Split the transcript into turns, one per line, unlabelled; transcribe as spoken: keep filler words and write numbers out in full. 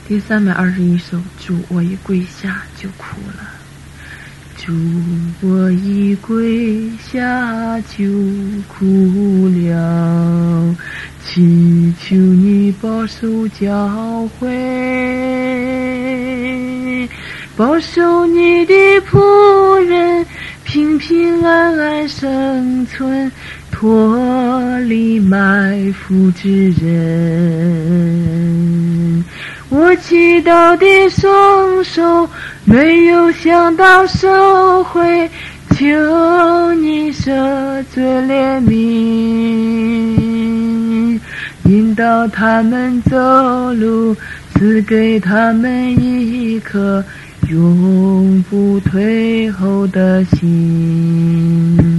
第三百二十一首，主，我一跪下就哭了。主，我一跪下就哭了，祈求你保守教会，保守你的仆人平平安安生存，脱离埋伏之人。我祈祷的双手没有想到收回，求你赦罪怜悯，引导他们走路，赐给他们一颗永不退后的心。